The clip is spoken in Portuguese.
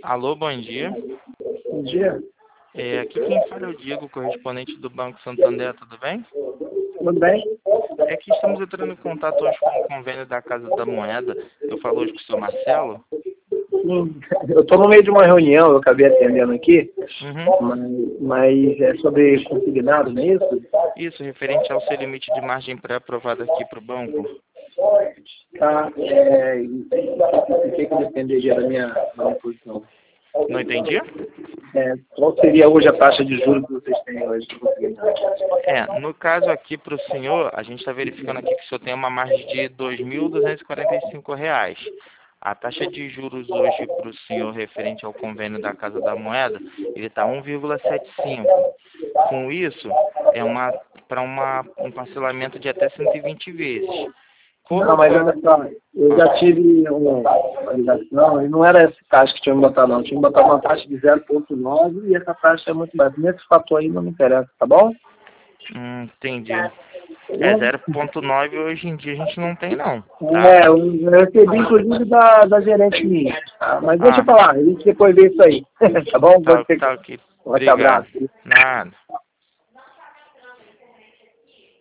Alô, bom dia. Bom dia. Aqui quem fala é o Diego, correspondente do Banco Santander, tudo bem? Tudo bem? É que estamos entrando em contato hoje com o convênio da Casa da Moeda. Eu falo hoje com o senhor Marcelo. Sim, eu estou no meio de uma reunião, eu acabei atendendo aqui, Uhum. mas é sobre consignado, não é isso? Isso, referente ao seu limite de margem pré-aprovado aqui para o banco. Tá, o que dependeria da minha posição? Não entendi? Qual seria hoje a taxa de juros que vocês têm hoje de consignado? No caso aqui para o senhor, a gente está verificando aqui que o senhor tem uma margem de R$ 2.245. A taxa de juros hoje para o senhor referente ao convênio da Casa da Moeda, ele está 1,75. Com isso, é para um parcelamento de até 120 vezes. Não, mas olha só, eu já tive uma ligação e não era essa taxa que tinha me botado não, tinha me botado uma taxa de 0,9 e essa taxa é muito baixa. Nesse fator aí não me interessa, tá bom? Entendi. 0,9 hoje em dia a gente não tem não. Tá? Eu recebi inclusive da gerente minha, tá? Mas deixa eu falar, a gente depois vê isso aí, tá bom? Tá ok. Um forte Obrigado. abraço. Nada.